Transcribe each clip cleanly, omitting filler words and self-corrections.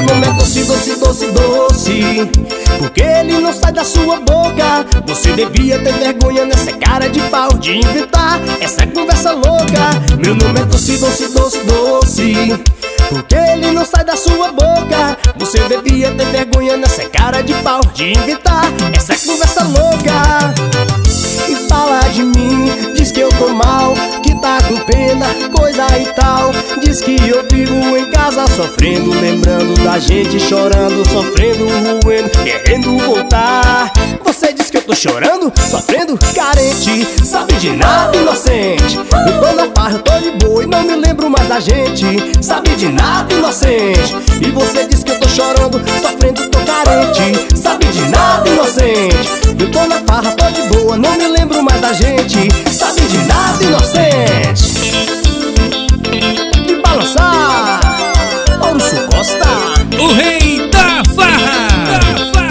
nome é doce, doce, doce, doce, porque ele não sai da sua boca. Você devia ter vergonha nessa cara de pau de inventar essa conversa louca. Meu nome é doce, doce, doce, doce, porque ele não sai da sua boca. Você devia ter vergonha nessa cara de pau de inventar essa conversa louca. E fala de mim, diz que eu tô mal, que tá com pena, coisa e tal. Diz que eu vivo em casa sofrendo, lembrando da gente, chorando, sofrendo, roendo, querendo voltar. Você diz que eu tô chorando, sofrendo, carente, sabe de nada, inocente. Eu tô na farra, tô de boa e não me lembro mais da gente. Sabe de nada, inocente. E você diz que eu tô chorando, sofrendo, tô carente, sabe de nada, inocente. Eu tô na farra, tô de boa, não me lembro mais da gente. Sabe de nada, inocente. De balançar, Maurício Costa, o rei da farra.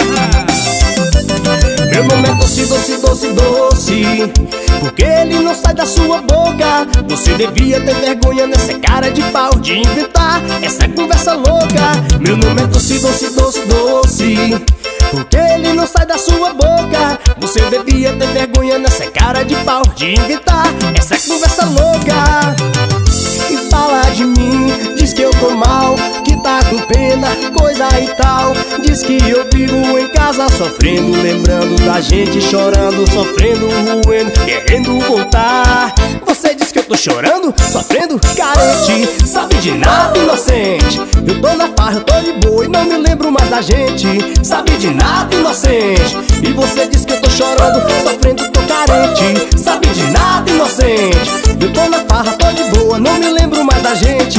Meu nome é doce, doce, doce, doce, porque ele não sai da sua boca. Você devia ter vergonha nessa cara de pau de inventar essa conversa louca. Meu nome é doce, doce, doce, doce, porque ele não sai da sua boca. Você devia ter vergonha nessa cara de pau de inventar essa conversa louca. E fala de mim, diz que eu tô mal, que tá com pena, coisa e tal. Diz que eu vivo em casa sofrendo, lembrando da gente, chorando, sofrendo, roendo, querendo voltar. Você diz que eu tô chorando, sofrendo, carente, sabe de nada, inocente. Eu tô na farra, tô de boa e não me lembro mais da gente. Sabe de nada, inocente. E você diz que eu tô chorando, sofrendo, tô carente, sabe de nada, inocente. Eu tô na farra, tô de boa, não me lembro mais da gente.